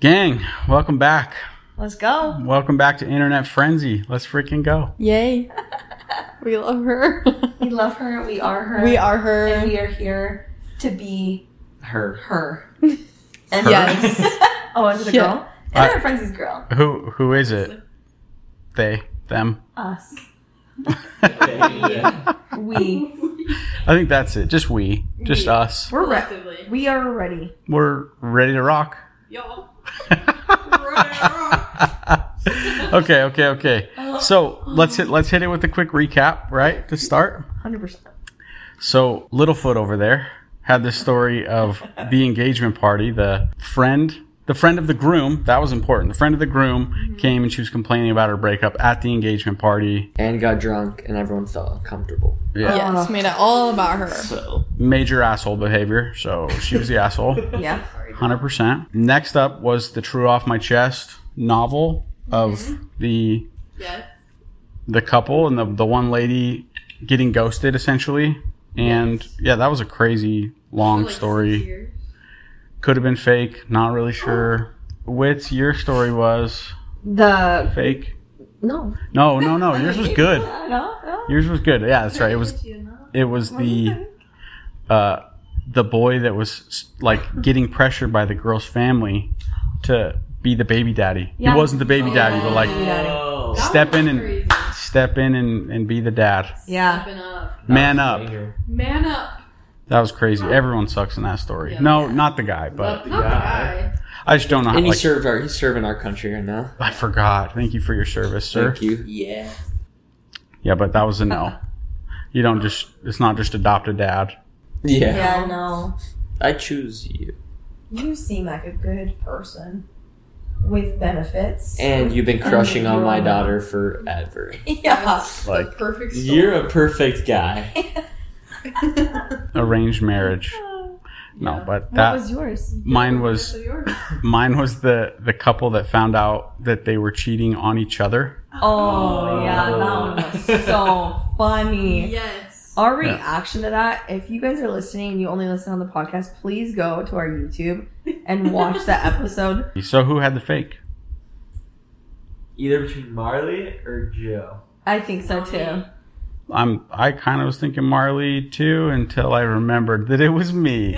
Gang, welcome back. Let's go. Welcome back to Internet Frenzy. Let's freaking go. Yay. We love her. We love her. We are her. We are her. And we are here to be her. And Yes. Oh, is it a girl? Internet Frenzy's girl. Who is it? They, them. Us. Yeah. We. I think that's it. Just we. Just us. We're ready. We are ready. We're ready to rock. Y'all. Okay. So let's hit it with a quick recap, right? To start. 100%. So Littlefoot over there had this story of the engagement party. The friend of the groom, that was important. The friend of the groom came and she was complaining about her breakup at the engagement party. And got drunk and everyone felt uncomfortable. Yeah. Yes, made it all about her. So Major asshole behavior. So she was the asshole. Yeah. 100%. Next up was the True Off My Chest novel of the couple and the one lady getting ghosted essentially. And yeah, that was a crazy long story. Could have been fake. Not really sure. Wits, your story was The. fake. No. No. Yours was good. No. Yours was good. Yeah, that's right. It was the boy that was like getting pressured by the girl's family to be the baby daddy. Yeah. He wasn't the baby daddy, but like oh, step in and be the dad. Yeah. Man up. Man up. That was crazy. Everyone sucks in that story. No, not the guy, but Not the guy. I just don't know how. And Like, he's serving our country right now. I forgot. Thank you for your service, sir. Thank you. Yeah. Yeah, but that was a no. You don't just. It's not just adopt a dad. Yeah. Yeah, no. I choose you. You seem like a good person with benefits. And you've been crushing on my you're- daughter forever. Yeah. Like Perfect storm. You're a perfect guy. arranged marriage. No, but What that was yours? mine was the couple that found out that they were cheating on each other. Oh, yeah, that one was so funny. Yes. Our reaction to that, if you guys are listening and you only listen on the podcast, please go to our YouTube and watch that episode. So who had the fake? Either between Marley or Joe. I think so too. I kind of was thinking Marley too until I remembered that it was me.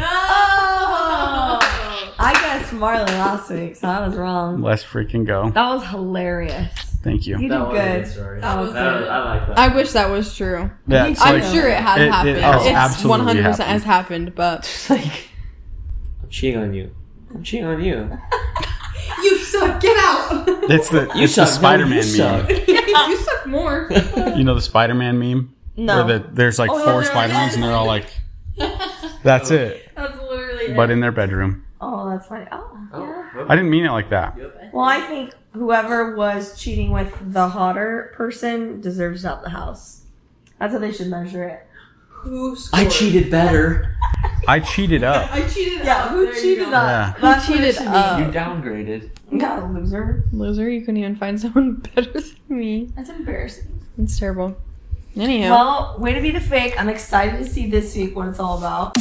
Oh! I guessed Marley last week, so I was wrong. Let's freaking go. That was hilarious. Thank you. You did good. Story. That was good. I like that. I wish that was true. Yeah, it's I'm like- sure it has happened. has It's absolutely 100% happened. has happened, but Like, I'm cheating on you. I'm cheating on you. you suck. Get out. It's the You it's the suck. Spider-Man No, you suck. meme. You suck more. You know the Spider-Man meme? No. Where there's like Oh, yeah, four they're Spider-Mans like- and they're all like, that's it. That's literally But in their bedroom. Oh, that's funny. Oh, yeah. I didn't mean it like that. Well, I think whoever was cheating with the hotter person deserves out the house. That's how they should measure it. Who scored? I cheated better. I cheated up. I cheated. Yeah, up. who There you cheated go. up? Yeah. That's Who what it cheated should be. up? You downgraded. God, loser. Loser, you couldn't even find someone better than me. That's embarrassing. It's terrible. Anyhow. Well, way to be the fake. I'm excited to see this week what it's all about.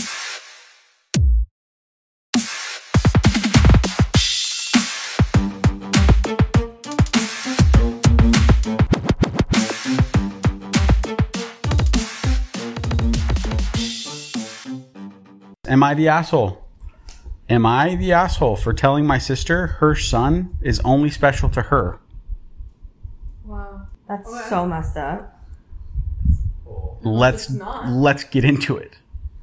Am I the asshole? Am I the asshole for telling my sister her son is only special to her? Wow. That's Okay. so messed up. Let's get into it.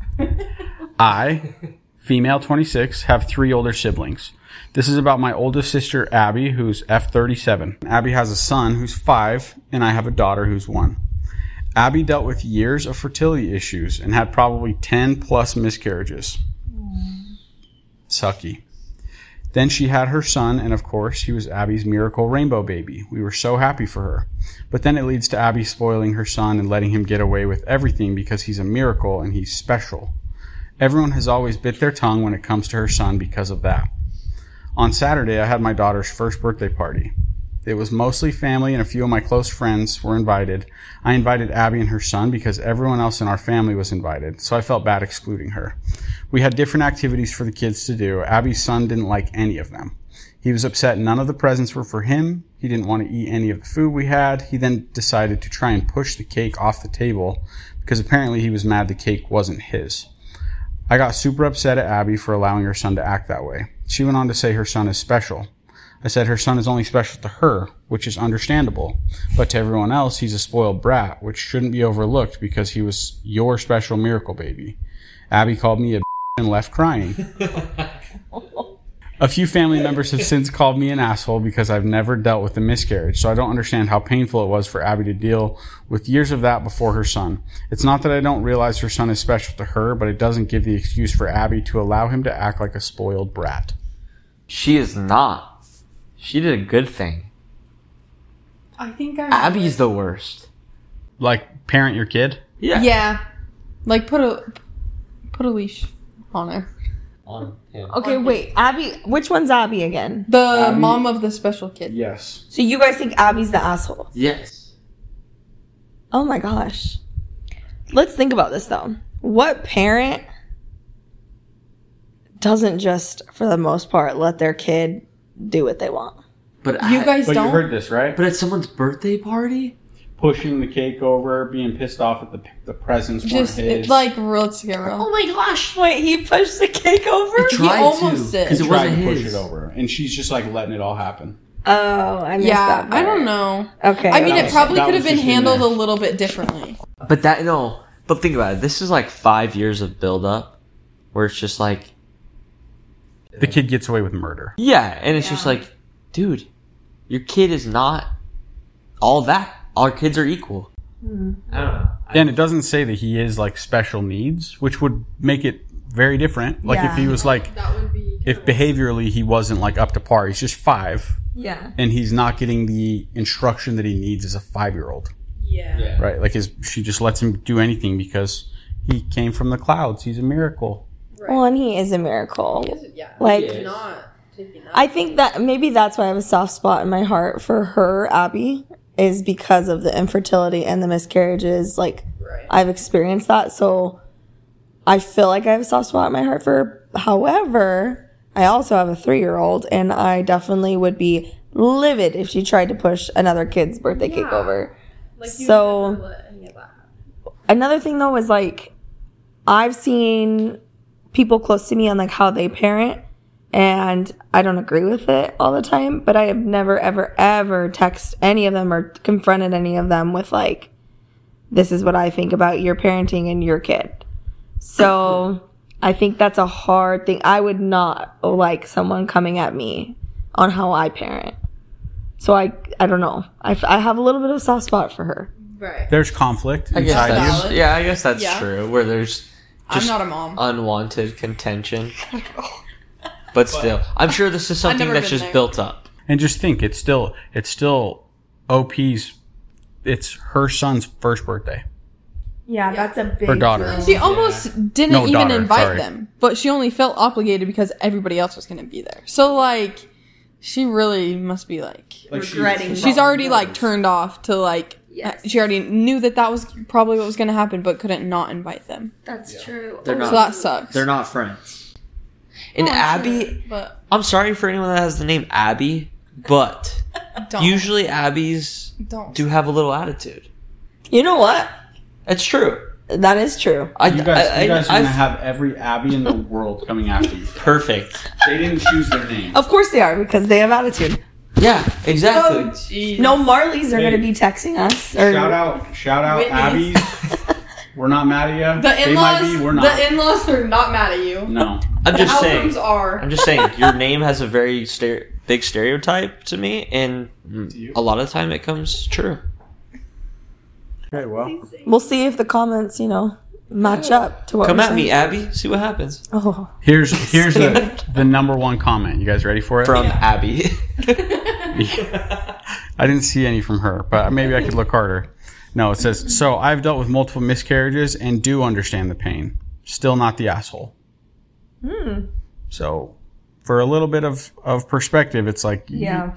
I, female 26, have 3 older siblings. This is about my oldest sister, Abby, who's F37. Abby has a son who's 5, and I have a daughter who's 1. Abby dealt with years of fertility issues and had probably 10 plus miscarriages. Sucky. Then she had her son, and of course, he was Abby's miracle rainbow baby. We were so happy for her. But then it leads to Abby spoiling her son and letting him get away with everything because he's a miracle and he's special. Everyone has always bit their tongue when it comes to her son because of that. On Saturday, I had my daughter's first birthday party. It was mostly family and a few of my close friends were invited. I invited Abby and her son because everyone else in our family was invited, so I felt bad excluding her. We had different activities for the kids to do. Abby's son didn't like any of them. He was upset none of the presents were for him. He didn't want to eat any of the food we had. He then decided to try and push the cake off the table because apparently he was mad the cake wasn't his. I got super upset at Abby for allowing her son to act that way. She went on to say her son is special. I said her son is only special to her, which is understandable. But to everyone else, he's a spoiled brat, which shouldn't be overlooked because he was your special miracle baby. Abby called me a and left crying. A few family members have since called me an asshole because I've never dealt with a miscarriage, so I don't understand how painful it was for Abby to deal with years of that before her son. It's not that I don't realize her son is special to her, but it doesn't give the excuse for Abby to allow him to act like a spoiled brat. She is not. She did a good thing. I think Abby's the worst. Like, parent your kid? Yeah. Like, put a leash on her. On him. Okay, wait. Abby, which one's Abby again? The Abby- mom of the special kid. Yes. So you guys think Abby's the asshole? Yes. Oh my gosh. Let's think about this though. What parent doesn't just, for the most part, let their kid do what they want? But You guys But don't? you heard this, right? But at someone's birthday party? Pushing the cake over, being pissed off at the presents weren't Just, his. let's get real. Oh my gosh. Wait, he pushed the cake over? He tried almost to. did. Because it tried wasn't to push his. it over, and she's just like letting it all happen. Oh, I missed Yeah, that I don't part. know. Okay. I mean, That it was- probably that could was have been just in handled there. a little bit differently. But but think about it. This is like 5 years of build up where it's just like, The kid gets away with murder. yeah. And it's just like, dude, your kid is not all that. Our kids are equal. I don't know. And it doesn't say that he is like special needs, which would make it very different. Like if he was like, That would be. if behaviorally he wasn't like up to par, he's just 5, Yeah. and he's not getting the instruction that he needs as a 5-year-old, Yeah. right? Like she just lets him do anything because he came from the clouds. He's a miracle. Well, and he is a miracle. Yeah. Like, Yeah. Not taking that. I think that maybe that's why I have a soft spot in my heart for her, Abby, is because of the infertility and the miscarriages. Like, Right. I've experienced that, so I feel like I have a soft spot in my heart for her. However, I also have a 3-year-old, and I definitely would be livid if she tried to push another kid's birthday cake over. Like, So- never let any of that happen. Another thing, though, is like, I've seen people close to me on like how they parent, and I don't agree with it all the time, but I have never, ever, ever texted any of them or confronted any of them with like, this is what I think about your parenting and your kid. So I think that's a hard thing. I would not like someone coming at me on how I parent. So I don't know. I have a little bit of a soft spot for her. Right. There's conflict I guess inside that's, you. yeah, I guess that's Yeah. true. Where there's I'm just not a mom. unwanted contention. But still, I'm sure this is something never that's been just there. built up. And just think, it's still OP's. It's her son's first birthday. Yeah, that's a big Her daughter. She almost didn't No, even daughter, invite sorry. them, but she only felt obligated because everybody else was going to be there. So, like, she really must be like, regretting. she's already like turned off to like, Yes. she already knew that was probably what was going to happen, but couldn't not invite them. That's true. They're So not. that sucks. They're not friends. And Oh, I'm Abby, sure, but I'm sorry for anyone that has the name Abby, but don't. usually Abby's don't. do have a little attitude. You know what? It's true. That is true. You guys are I've- gonna have every Abby in the world coming after you. perfect. They didn't choose their name. Of course they are, because they have attitude. Yeah, exactly. Jeez. No Marleys are Hey. going to be texting us. Or, Shout out, Whitney's. Abby's. We're not mad at you. The They might be. We're not. The in-laws are not mad at you. No. I'm just saying. Outcomes are. I'm just saying. Your name has a very big stereotype to me, and you? a lot of the time it comes true. Okay, well. We'll see if the comments, match up to what Come we're at me, saying. Abby. See what happens Oh, Here's the number one comment. You guys ready for it? from Abby. I didn't see any from her, but maybe I could look harder. No, it says, so I've dealt with multiple miscarriages and do understand the pain. Still not the asshole. So for a little bit of perspective, it's like yeah.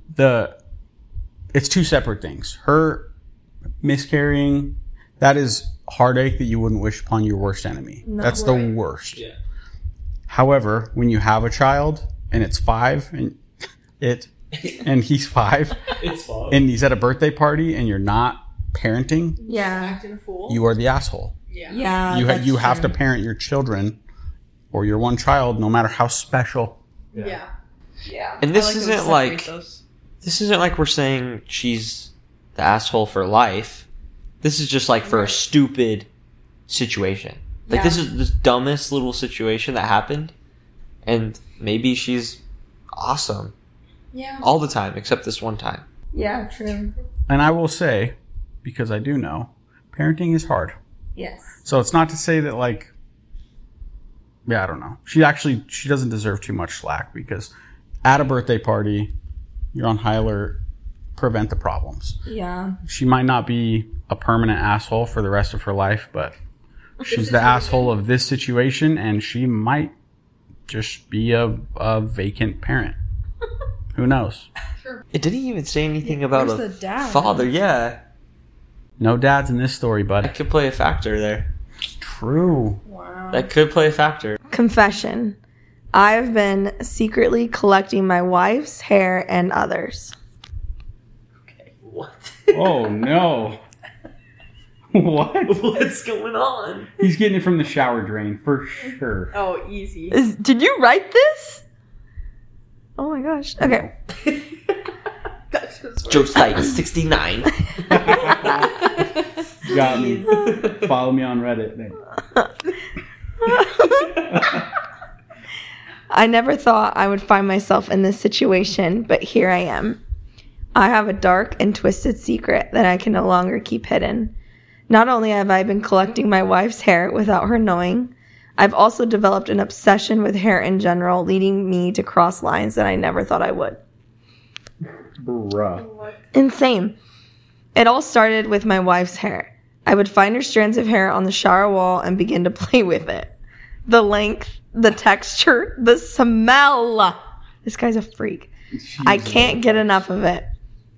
it's two separate things. Her miscarrying, that is heartache that you wouldn't wish upon your worst enemy. That's the worst. Yeah. However, when you have a child and it's 5 and and he's 5, It's fun. and he's at a birthday party, and you're not parenting, Yeah. Acting a fool. you are the asshole. Yeah. Yeah. You have to parent your children or your one child, no matter how special. Yeah. Yeah. And this I like that we isn't separate like those. this isn't like we're saying she's the asshole for life. This is just like for a stupid situation. Like this is the dumbest little situation that happened, and maybe she's awesome Yeah. all the time except this one time. Yeah, true. And I will say, because I do know, parenting is hard. Yes. So it's not to say that, like, yeah, I don't know. She doesn't deserve too much slack, because at a birthday party, you're on high alert, prevent the problems. Yeah. She might not be a permanent asshole for the rest of her life, but she's the asshole of this situation, and she might just be a vacant parent. Who knows? It didn't even say anything about where's a the dad? father. Yeah, No dads in this story, bud. that could play a factor there. True. Wow. That could play a factor. Confession. I've been secretly collecting my wife's hair and others. What? Oh, no. What? What's going on? He's getting it from the shower drain, for sure. Oh, easy. Did you write this? Oh my gosh. Okay. That's just Joe Site 69. Got me. Follow me on Reddit. I never thought I would find myself in this situation, but here I am. I have a dark and twisted secret that I can no longer keep hidden. Not only have I been collecting my wife's hair without her knowing, I've also developed an obsession with hair in general, leading me to cross lines that I never thought I would. Bruh. Insane. It all started with my wife's hair. I would find her strands of hair on the shower wall and begin to play with it. The length, the texture, the smell. This guy's a freak. I can't get enough of it.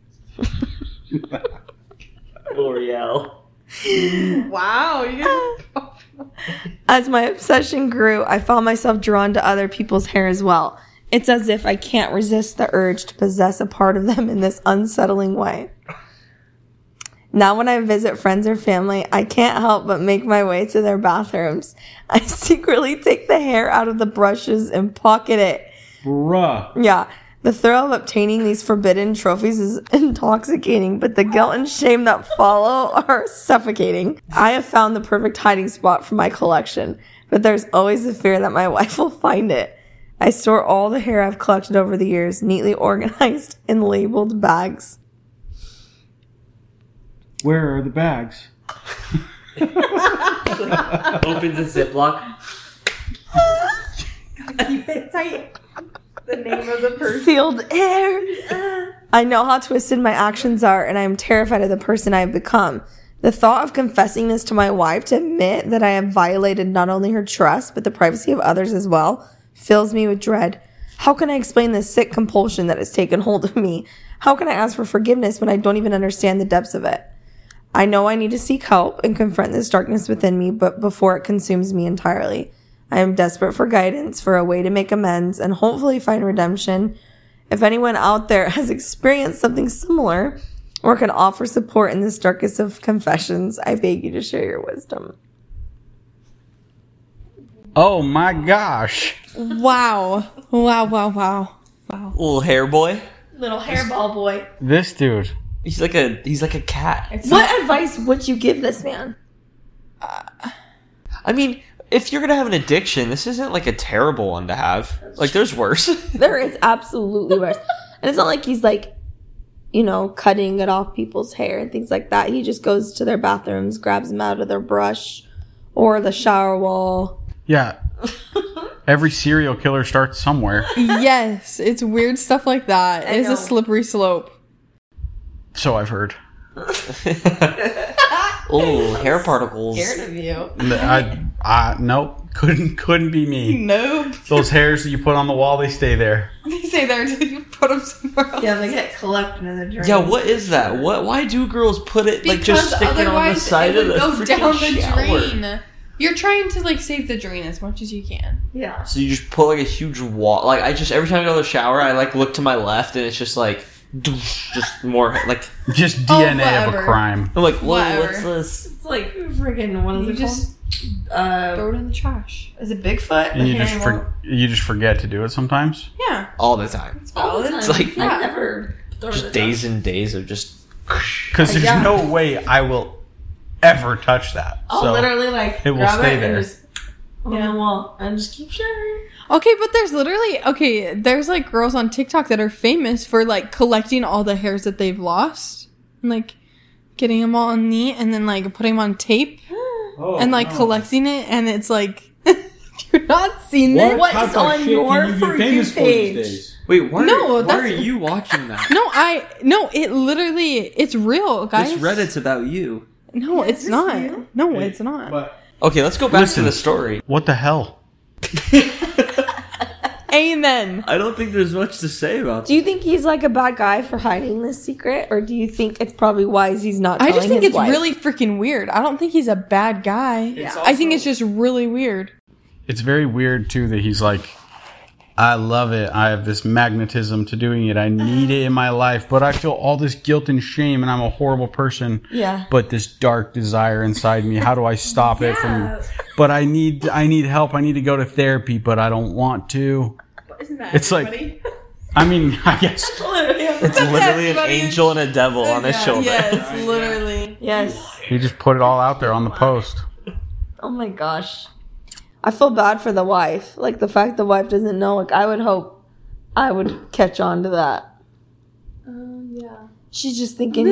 L'Oreal. wow. You guys As my obsession grew, I found myself drawn to other people's hair as well. It's as if I can't resist the urge to possess a part of them in this unsettling way. Now when I visit friends or family, I can't help but make my way to their bathrooms. I secretly take the hair out of the brushes and pocket it. Bruh. Yeah, the thrill of obtaining these forbidden trophies is intoxicating, but the guilt and shame that follow are suffocating. I have found the perfect hiding spot for my collection, but there's always the fear that my wife will find it. I store all the hair I've collected over the years, neatly organized in labeled bags. Where are the bags? Opens a Ziploc. the name of the person. Sealed air. I know how twisted my actions are, and I am terrified of the person I have become. The thought of confessing this to my wife to admit that I have violated not only her trust, but the privacy of others as well, fills me with dread. How can I explain this sick compulsion that has taken hold of me? How can I ask for forgiveness when I don't even understand the depths of it? I know I need to seek help and confront this darkness within me, but before it consumes me entirely. I am desperate for guidance, for a way to make amends, and hopefully find redemption. If anyone out there has experienced something similar or can offer support in this darkest of confessions, I beg you to share your wisdom. Oh my gosh. Wow. Wow. Little hair boy. Little hairball boy. This dude. He's like a cat. What advice would you give this man? I mean, if you're gonna have an addiction, this isn't like a terrible one to have. Like, there's worse. There is absolutely worse. And it's not like he's like, you know, cutting it off people's hair and things like that. He just goes to their bathrooms, grabs them out of their brush or the shower wall. Yeah. Every serial killer starts somewhere. Yes, it's weird stuff like that. I It's know. a slippery slope. So I've heard. Oh, hair particles. of you. Nope. Couldn't be me. Nope. Those hairs that you put on the wall, they stay there. They say there until you put them somewhere else. Yeah, they get collected in the drain. Yeah, what is that? Why do girls put it like just Because stick it on the otherwise side it of would the go freaking down the shower? drain. You're trying to like save the drain as much as you can. Yeah. So you just put like a huge wall. Like I just every time I go to the shower, I like look to my left, and it's just like just more like Just DNA of a whatever. crime. I'm like, whoa, Whatever. what's this? It's like freaking, what is You it just called? throw it in the trash. Is it Bigfoot? And you just forget to do it sometimes. Yeah. All the time. all the time. It's like- I never throw Just it days and days of just. Because there's Yeah. no way I will ever touch that. I'll So literally like it will grab stay it there. and just on the wall and just keep sharing. Okay, but there's like girls on TikTok that are famous for like collecting all the hairs that they've lost, and like getting them all neat, and then like putting them on tape and like collecting it, and it's like you've not seen this. What is on your For You page? Wait, why, No, why that's- are you watching that? It's real, guys. This Reddit's about you. No, it's not. real? No, it's not. But Okay, let's go back Listen. to the story. what the hell? Amen. I don't think there's much to say about Do you think he's like a bad guy for hiding this secret, or do you think it's probably wise he's not I telling just think his it's wife? really freaking weird. I don't think he's a bad guy. I think it's just really weird. It's very weird too that he's like, I love it. I have this magnetism to doing it. I need it in my life, but I feel all this guilt and shame, and I'm a horrible person. Yeah. But this dark desire inside me, how do I stop it from? But I need help. I need to go to therapy, but I don't want to. Isn't that It's like, I mean, I guess It's literally an angel and a devil on his shoulder. Yes, literally. Yes. he just put it all out there on the post. Oh my gosh. I feel bad for the wife. Like the fact the wife doesn't know. Like I would hope I would catch on to that. Yeah. She's just thinking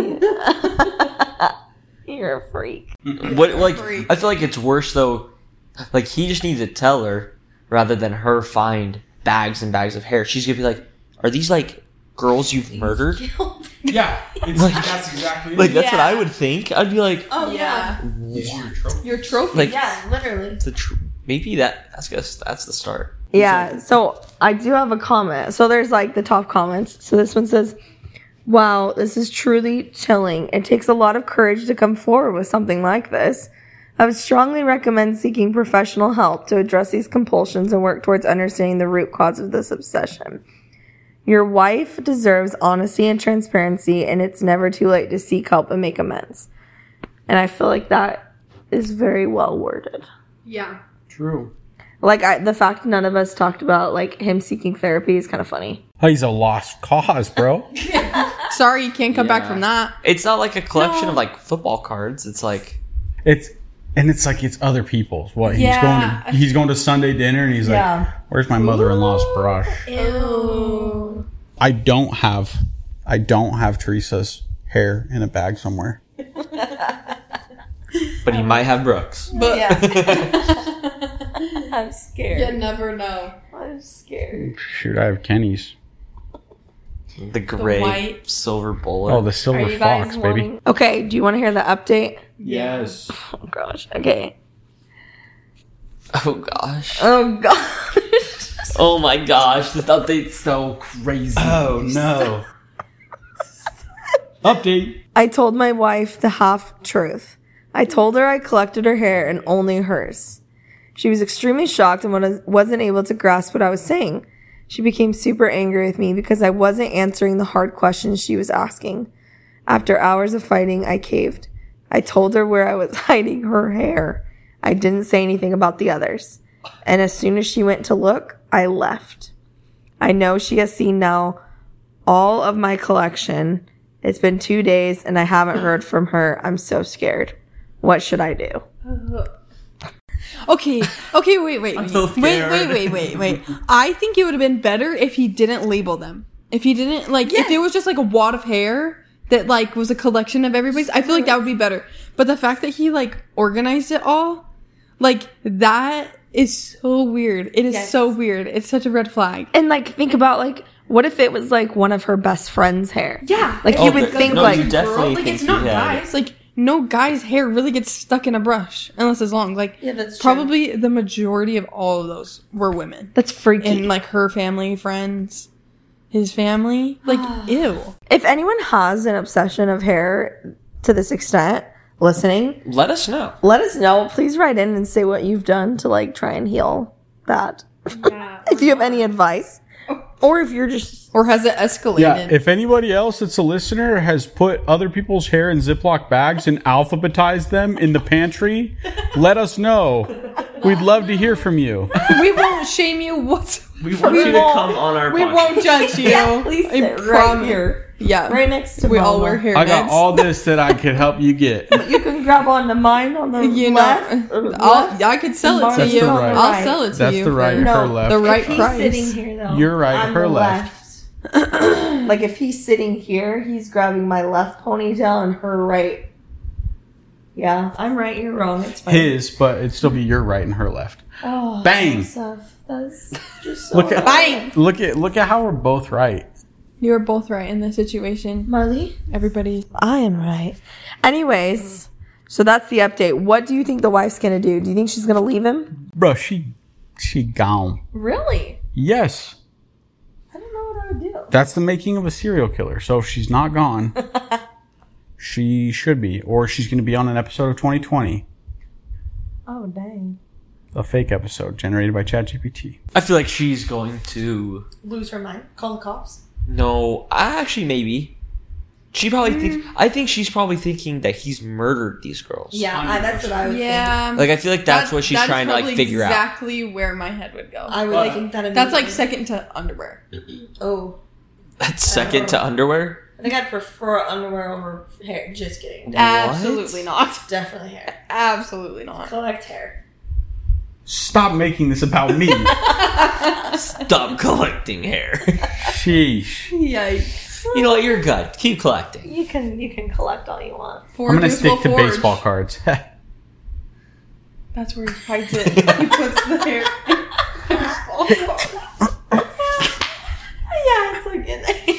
you're a freak. What like I feel like it's worse though. Like he just needs to tell her rather than her find bags and bags of hair. She's gonna be like, "Are these like girls you've murdered?" Yeah, that's exactly Like that's what I would think. I'd be like, Oh Yeah. Your trophy. like Yeah, literally. maybe that's the start. Yeah, so I do have a comment. So there's like the top comments. So this one says, wow, this is truly chilling. It takes a lot of courage to come forward with something like this. I would strongly recommend seeking professional help to address these compulsions and work towards understanding the root cause of this obsession. Your wife deserves honesty and transparency, and it's never too late to seek help and make amends. And I feel like that is very well worded. Yeah. True. Like the fact none of us talked about like him seeking therapy is kind of funny. Oh, he's a lost cause, bro. Sorry, you can't come back from that. It's not like a collection of like football cards. It's like It's like it's other people's. What Yeah. he's going to Sunday dinner and he's Yeah. like, "Where's my mother-in-law's brush?" Ew. I don't have Teresa's hair in a bag somewhere. but he might have Brooks. But I'm scared. you never know. I'm scared. Shoot, I have Kenny's. The gray white- silver bullet. Oh, the silver fox, baby. Okay, do you want to hear the update? Yes. Oh gosh. Okay. Oh gosh. Oh gosh. Oh my gosh, this update's so crazy. Oh no. Update. I told my wife the half truth. I told her I collected her hair and only hers. She was extremely shocked and wasn't able to grasp what I was saying. She became super angry with me because I wasn't answering the hard questions she was asking. After hours of fighting, I caved. I told her where I was hiding her hair. I didn't say anything about the others. And as soon as she went to look, I left. I know she has seen now all of my collection. It's been 2 days and I haven't heard from her. I'm so scared. What should I do? Okay, wait. I'm so scared. Wait. I think it would have been better if he didn't label them. If he didn't, like, if it was just like a wad of hair that, like, was a collection of everybody's, I feel like that would be better. But the fact that he, like, organized it all, like, that is so weird. It is so weird. It's such a red flag. And like, think about like, what if it was like one of her best friend's hair? Yeah. Like you would think no, like, you definitely like, think it's not he had it. guys. Like, no guy's hair really gets stuck in a brush unless it's long. Like, that's probably the majority of all of those were women. that's freaky. And, like, her family, friends, his family. Like, ew. If anyone has an obsession of hair to this extent, listening, Let us know. let us know. Please write in and say what you've done to like try and heal that. If you have any advice, or if you're just Or has it escalated? Yeah, if anybody else that's a listener has put other people's hair in Ziploc bags and alphabetized them in the pantry, let us know. We'd love to hear from you. We won't shame you whatsoever. We want you to come on our We podcast. won't judge you. yeah, please I sit right promise. here, Yeah. right next to We all Mama. wear hair I got nets. all this that I could help you get. You can grab onto mine on the You left. know, I could sell it to That's you. the right. I'll sell it to That's you. the right, for- her No, left. the right if he's price. sitting here, though, You're right, I'm her the left. Like if he's sitting here, he's grabbing my left ponytail and her right. Yeah, I'm right. You're wrong. It's fine. His, but it'd still be your right and her left. Oh, Bang! That's just so Look at Bang! look at how we're both right. You were both right in this situation. Marley. Everybody. I am right. Anyways, so that's the update. What do you think the wife's gonna do? Do you think she's gonna leave him? Bro, she gone. Really? Yes. I don't know what I would do. That's the making of a serial killer. So if she's not gone, she should be. Or she's going to be on an episode of 2020. Oh dang! A fake episode generated by ChatGPT. I feel like she's going to. Lose her mind. Call the cops. No, actually, maybe. She probably thinks. I think she's probably thinking that he's murdered these girls. Yeah, that's what I would think. Yeah. Like, I feel like that's what she's trying to, like, figure out. Exactly where my head would go. I would think that. That's like immediately. second to underwear. Oh, That's second to underwear? I think I'd prefer underwear over hair. Just kidding. Absolutely not. Definitely hair. Absolutely not. Collect hair. Stop making this about me. Stop collecting hair. Sheesh. Yikes. You know what? You're good. Keep collecting. You can collect all you want. I'm going to stick to baseball cards. That's where he hides it. He puts the hair in baseball card. Yeah, it's like in there.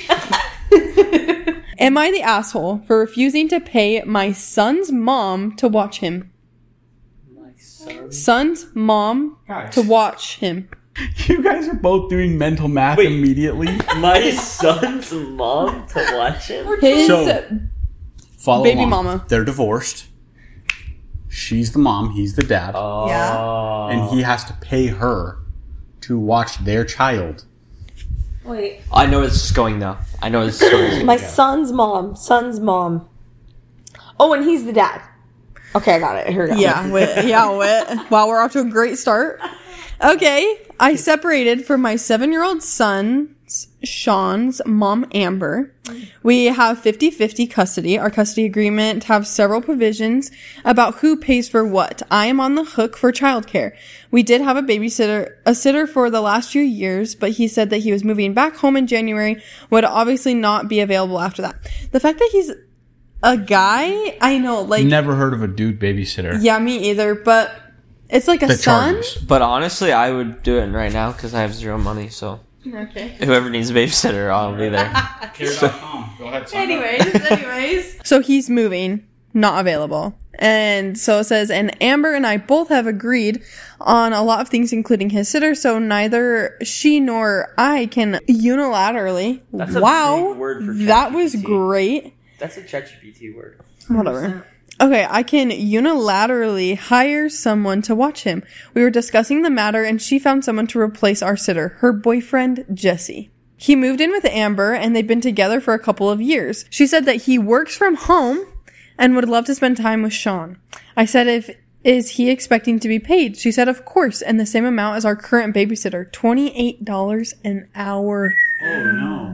Am I the asshole for refusing to pay my son's mom to watch him? My son? Son's mom Guys. to watch him. You guys are both doing mental math Wait. immediately. My son's mom to watch him? His So- Follow Baby along. mama. They're divorced. She's the mom. He's the dad. Oh. And he has to pay her to watch their child. Wait. I know where this is going, though. I know where this is going. My son's mom. Son's mom. Oh, and he's the dad. Okay, I got it. Here we go. Yeah. Wow, we're off to a great start. Okay, I separated from my 7-year-old son, Sean's mom, Amber. We have 50-50 custody. Our custody agreement have several provisions about who pays for what. I am on the hook for childcare. We did have a sitter for the last few years, but he said that he was moving back home in January, would obviously not be available after that. The fact that he's a guy, I know, like, Never heard of a dude babysitter. yeah, me either, but it's like a The son. Chargers. But honestly, I would do it right now because I have zero money, so Okay. whoever needs a babysitter, I'll be there. Care.com. Go ahead. Anyways. So he's moving, not available. And so it says, and Amber and I both have agreed on a lot of things, including his sitter, so neither she nor I can unilaterally. That's a wow. big word for that was ChatGPT. great. That's a ChatGPT word. Whatever. Okay, I can unilaterally hire someone to watch him. We were discussing the matter and she found someone to replace our sitter, her boyfriend, Jesse. He moved in with Amber and they've been together for a couple of years. She said that he works from home and would love to spend time with Sean. I said, is he expecting to be paid? She said, of course, and the same amount as our current babysitter, $28 an hour. Oh, no.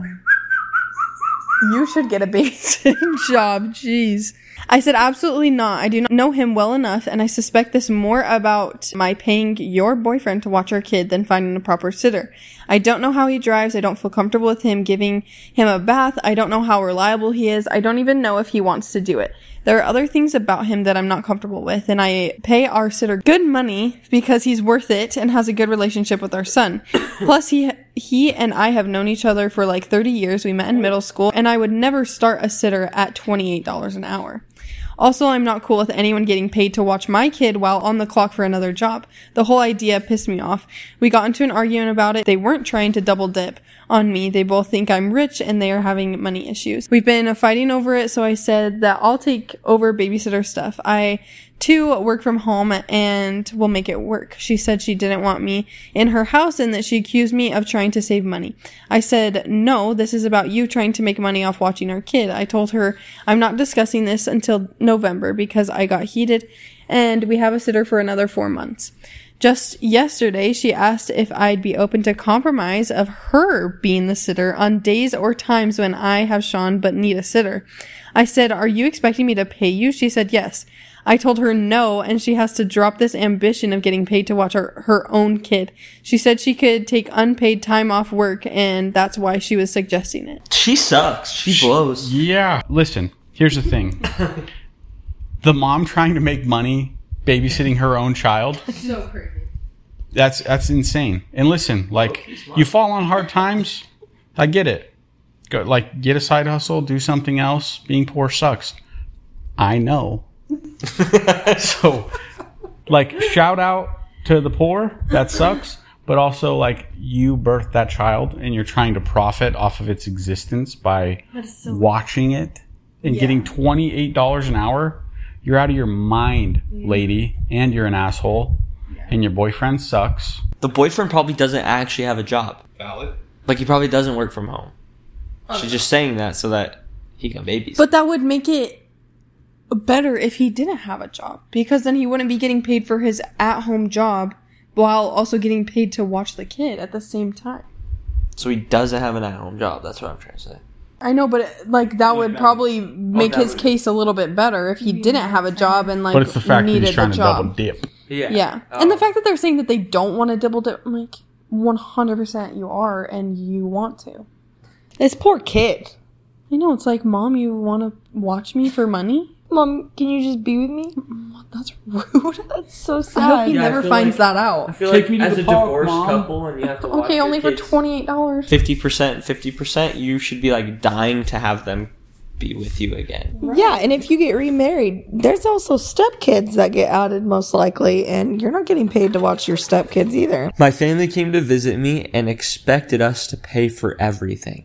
You should get a babysitting job. Jeez. I said, absolutely not. I do not know him well enough, and I suspect this more about my paying your boyfriend to watch our kid than finding a proper sitter. I don't know how he drives. I don't feel comfortable with him giving him a bath. I don't know how reliable he is. I don't even know if he wants to do it. There are other things about him that I'm not comfortable with, and I pay our sitter good money because he's worth it and has a good relationship with our son. Plus, he and I have known each other for like 30 years. We met in middle school, and I would never start a sitter at $28 an hour. Also, I'm not cool with anyone getting paid to watch my kid while on the clock for another job. The whole idea pissed me off. We got into an argument about it. They weren't trying to double dip. on me. They both think I'm rich and they are having money issues. We've been fighting over it, so I said that I'll take over babysitter stuff. I too work from home and will make it work. She said she didn't want me in her house and that she accused me of trying to save money. I said, no, this is about you trying to make money off watching our kid. I told her I'm not discussing this until November because I got heated and we have a sitter for another 4 months. Just yesterday, she asked if I'd be open to compromise of her being the sitter on days or times when I have Sean but need a sitter. I said, are you expecting me to pay you? She said yes. I told her no, and she has to drop this ambition of getting paid to watch her own kid. She said she could take unpaid time off work, and that's why she was suggesting it. She sucks. She blows. Yeah. Listen, here's the thing. The mom trying to make money babysitting her own child. So crazy. That's insane. And listen, like, you fall on hard times, I get it. Go, like, get a side hustle, do something else. Being poor sucks. I know. So, like, shout out to the poor. That sucks. But also, like, you birthed that child and you're trying to profit off of its existence by watching it and getting $28 an hour. You're out of your mind, lady, and you're an asshole, and your boyfriend sucks. The boyfriend probably doesn't actually have a job. Valid. Like, he probably doesn't work from home. She's just saying that so that he can babysit. But that would make it better if he didn't have a job, because then he wouldn't be getting paid for his at-home job while also getting paid to watch the kid at the same time. So he doesn't have an at-home job. That's what I'm trying to say. I know, but that would probably make his case a little bit better if he didn't have a job and But it's the fact that he's trying to double dip. Yeah. And the fact that they're saying that they don't want to double dip, I'm like, 100% you are and you want to. This poor kid. I know, it's like, Mom, you want to watch me for money? Mom, can you just be with me? That's rude. That's so I sad. hope he never finds that out. I feel Take like me to as the a park, divorced Mom. couple and you have to watch Okay, your only for kids $28. 50%, you should be like dying to have them be with you again. Yeah, and if you get remarried, there's also stepkids that get added most likely, and you're not getting paid to watch your stepkids either. My family came to visit me and expected us to pay for everything.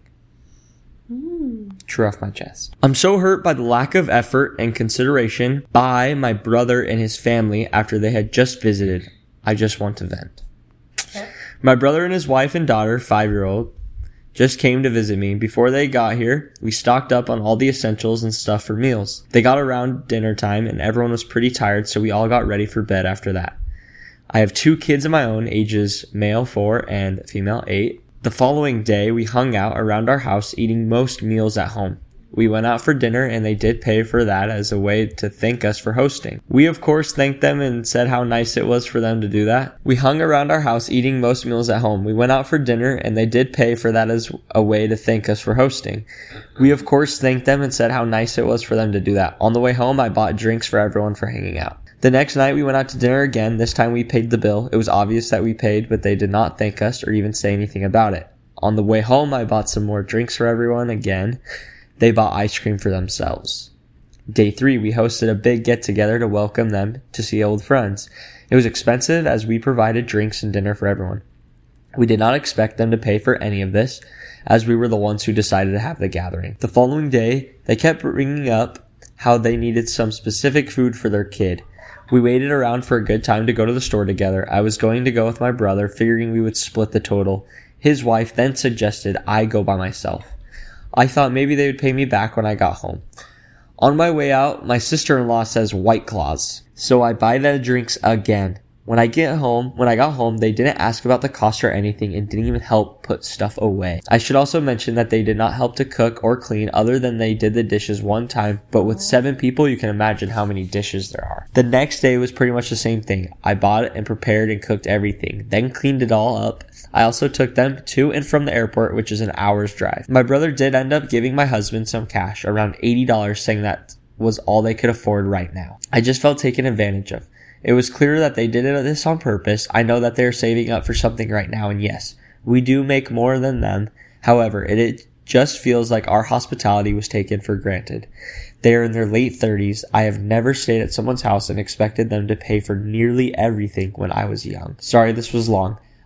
True off my chest. I'm so hurt by the lack of effort and consideration by my brother and his family after they had just visited. I just want to vent. Okay. My brother and his wife and daughter, 5-year-old, just came to visit me. Before they got here, we stocked up on all the essentials and stuff for meals. They got around dinner time and everyone was pretty tired, so we all got ready for bed after that. I have 2 kids of my own, ages male 4 and female 8. The following day, we hung out around our house eating most meals at home. We went out for dinner and they did pay for that as a way to thank us for hosting. We of course thanked them and said how nice it was for them to do that. We hung around our house eating most meals at home. We went out for dinner and they did pay for that as a way to thank us for hosting. We of course thanked them and said how nice it was for them to do that. On the way home, I bought drinks for everyone for hanging out. The next night we went out to dinner again. This time we paid the bill. It was obvious that we paid, but they did not thank us or even say anything about it. On the way home, I bought some more drinks for everyone again. They bought ice cream for themselves. Day 3, we hosted a big get-together to welcome them to see old friends. It was expensive as we provided drinks and dinner for everyone. We did not expect them to pay for any of this, as we were the ones who decided to have the gathering. The following day, they kept bringing up how they needed some specific food for their kid. We waited around for a good time to go to the store together. I was going to go with my brother, figuring we would split the total. His wife then suggested I go by myself. I thought maybe they would pay me back when I got home. On my way out, my sister-in-law says White Claws, so I buy the drinks again. When I got home, they didn't ask about the cost or anything and didn't even help put stuff away. I should also mention that they did not help to cook or clean other than they did the dishes one time, but with 7 people, you can imagine how many dishes there are. The next day was pretty much the same thing. I bought it and prepared and cooked everything, then cleaned it all up. I also took them to and from the airport, which is an hour's drive. My brother did end up giving my husband some cash, around $80, saying that was all they could afford right now. I just felt taken advantage of. It was clear that they did this on purpose. I know that they're saving up for something right now, and yes, we do make more than them. However, it just feels like our hospitality was taken for granted. They are in their late 30s. I have never stayed at someone's house and expected them to pay for nearly everything when I was young. Sorry this was long.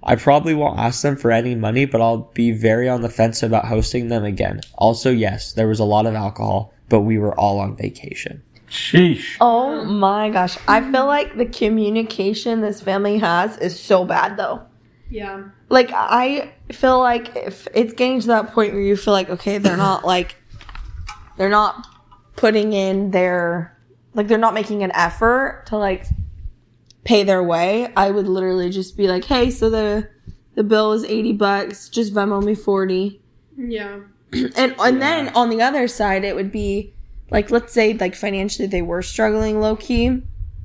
I probably won't ask them for any money, but I'll be very on the fence about hosting them again. Also, yes, there was a lot of alcohol, but we were all on vacation. Sheesh. Oh my gosh. I feel like the communication this family has is so bad though. Yeah. Like, I feel like if it's getting to that point where you feel like, okay, they're not putting in their, like, they're not making an effort to, like, pay their way, I would literally just be like, hey, so the bill is $80, just Venmo me 40. Yeah. And then on the other side, it would be, like, let's say, like, financially they were struggling low-key.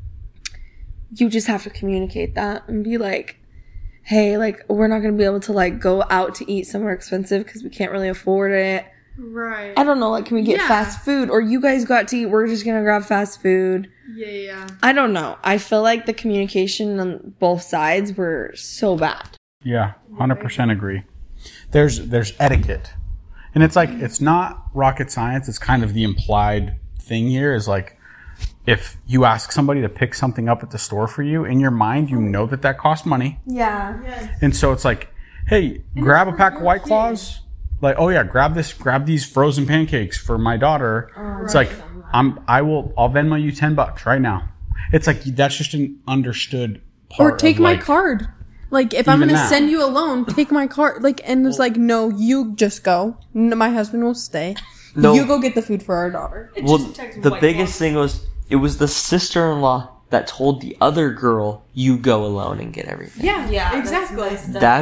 You just have to communicate that and be like, hey, like, we're not going to be able to, like, go out to eat somewhere expensive because we can't really afford it. Right. I don't know, like, can we get Yeah. fast food? Or you guys go out to eat, we're just going to grab fast food. Yeah. I don't know. I feel like the communication on both sides were so bad. Yeah, 100% agree. There's etiquette. And it's like, it's not rocket science. It's kind of the implied thing here is like, if you ask somebody to pick something up at the store for you, in your mind, you know that costs money. Yeah. And so it's like, hey, grab a pack of White Claws. Like, oh yeah, grab these frozen pancakes for my daughter. It's like, I'll Venmo you $10 right now. It's like, that's just an understood part. Or take of, my like, card. Like, if I'm Even going to that. send you a loan, take my card. Like, and it's like, no, you just go. No, my husband will stay. No. You go get the food for our daughter. Well, the biggest thing was, it was the sister-in-law that told the other girl, you go alone and get everything. Yeah, exactly.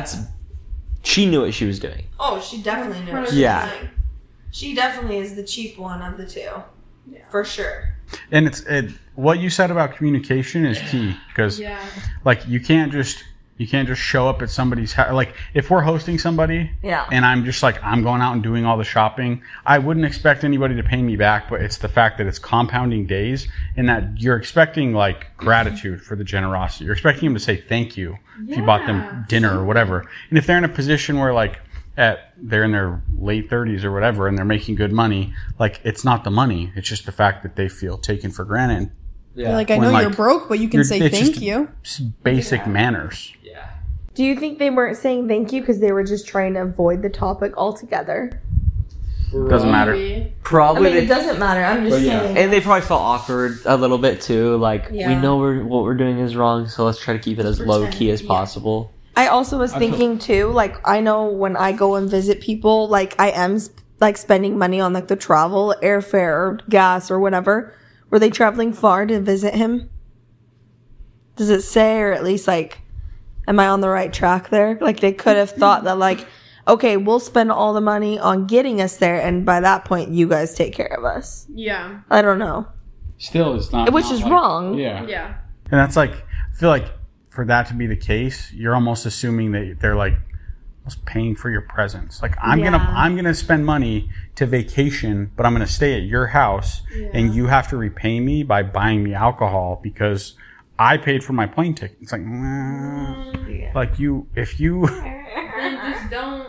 She knew what she was doing. Oh, she definitely knew. what she was Yeah. She definitely is the cheap one of the two. Yeah. For sure. And what you said about communication is key because Yeah. like you can't just show up at somebody's house. Like if we're hosting somebody and I'm just like, I'm going out and doing all the shopping, I wouldn't expect anybody to pay me back, but it's the fact that it's compounding days and that you're expecting like gratitude for the generosity. You're expecting them to say thank you if you bought them dinner or whatever. And if they're in a position where like they're in their late 30s or whatever and they're making good money, like it's not the money. It's just the fact that they feel taken for granted. Yeah. Like, I When, know like, you're broke, but you can say it's thank just you. Basic manners. Yeah. Do you think they weren't saying thank you because they were just trying to avoid the topic altogether? Doesn't matter. Probably. it doesn't matter. I'm just saying. And they probably felt awkward a little bit too. Like, we Yeah. know what we're doing is wrong, so let's try to keep it as low key as possible. I also was thinking too, like, I know when I go and visit people, like, I am like spending money on like the travel, airfare, or gas, or whatever. Were they traveling far to visit him? Does it say, or at least like, am I on the right track there? Like, they could have thought that, like, okay, we'll spend all the money on getting us there, and by that point, you guys take care of us. Yeah. I don't know. Still, it's not. Which is wrong. Yeah. Yeah. And that's like, I feel like for that to be the case, you're almost assuming that they're like almost paying for your presence. Like I'm gonna spend money to vacation, but I'm gonna stay at your house, and you have to repay me by buying me alcohol because I paid for my plane ticket. It's like, like if you. Just don't.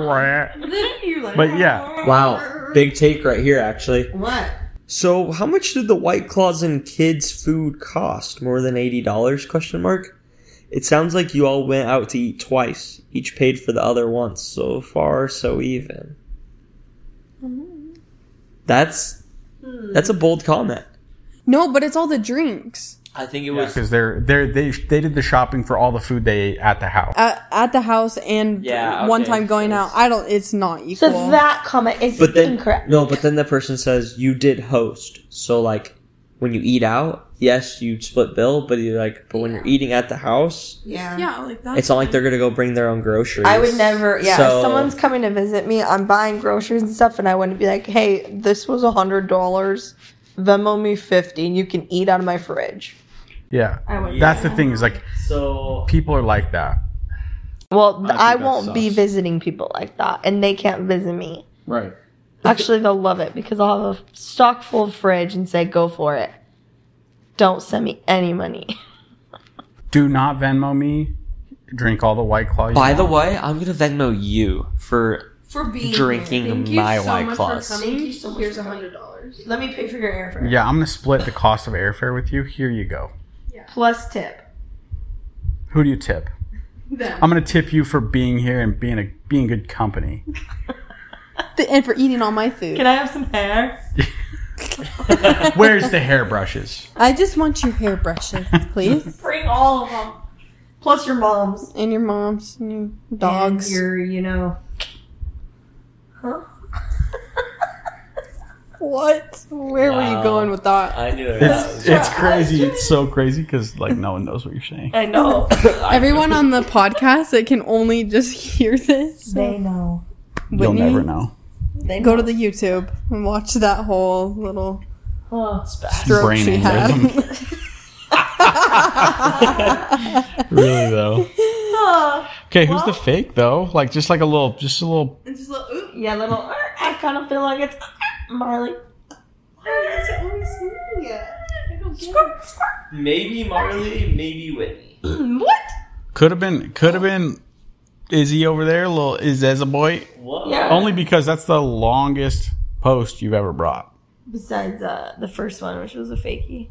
But yeah, Wow. Big take right here, actually. What? So, how much did the White Claws and kids' food cost? More than $80? Question mark. It sounds like you all went out to eat twice. Each paid for the other once. So far, so even. That's a bold comment. No, but it's all the drinks. I think it was because they did the shopping for all the food they ate at the house. At the house and one time going out. It's not equal. So that comment is incorrect. No, but then the person says you did host. So like when you eat out, yes, you split bill, but when you're eating at the house, yeah, like that. it's not like they're gonna go bring their own groceries. I would never. Yeah, So- if someone's coming to visit me, I'm buying groceries and stuff, and I wouldn't be like, "Hey, this was $100. Venmo me $50, and you can eat out of my fridge." Yeah, that's the thing is like So people are like that. Well, I I think that won't be sucks. visiting people like that, and they can't visit me. Right. Actually, they'll love it because I'll have a stock full of fridge and say, "Go for it. Don't send me any money." Do not Venmo me. Drink all the White Claw. by the way, I'm gonna Venmo you for being drinking my White Claws. Thank you so much. Here's $100. Let me pay for your airfare. Yeah, I'm gonna split the cost of airfare with you. Here you go. Plus tip. Who do you tip? I'm gonna tip you for being here and being good company. And for eating all my food. Can I have some hair? Where's the hairbrushes? I just want your hairbrushes, please. Bring all of them. Plus your mom's. And your mom's and your dogs. And your, you know. Huh? What? Where were you going with that? I knew it. It's crazy. It's so crazy because like no one knows what you're saying. I know. Everyone on the podcast that can only just hear this. They know. You'll Whitney, never know. They Go to the YouTube and watch that whole little Oh, stroke Brain she had. aneurysm. Really though. Okay, who's the fake though? Like just a little. yeah, little. I kind of feel like it's Marley. Maybe Marley, maybe Whitney. What? Could have been Izzy over there, little Izeza boy. What? Yeah. Only because that's the longest post you've ever brought. Besides the first one, which was a fakie.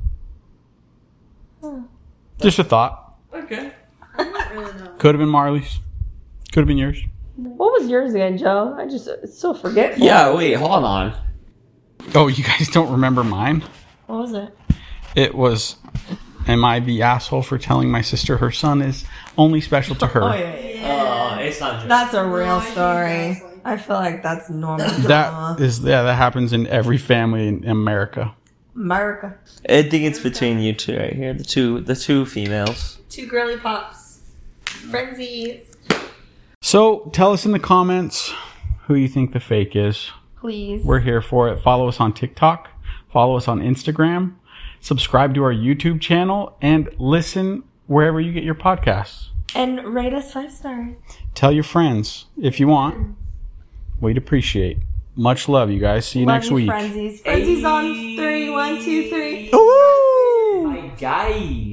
Just a thought. Okay. Could have been Marley's. Could have been yours. What was yours again, Joe? I just so forgetful. Yeah, wait, hold on. Oh, you guys don't remember mine? What was it? It was, am I the asshole for telling my sister her son is only special to her? Oh yeah. It's not just. That's a real story. I feel like that's normal drama. That happens in every family in America. America. I think it's between you two right here. The two females. Two girly pops. Frenzies. So tell us in the comments who you think the fake is. Please. We're here for it. Follow us on TikTok. Follow us on Instagram. Subscribe to our YouTube channel and listen wherever you get your podcasts. And rate us 5 stars. Tell your friends if you want. We'd appreciate. Much love, you guys. See you Love next you, week. Frenzies. Frenzies on 3. 1, 2, 3. Ooh! My guy.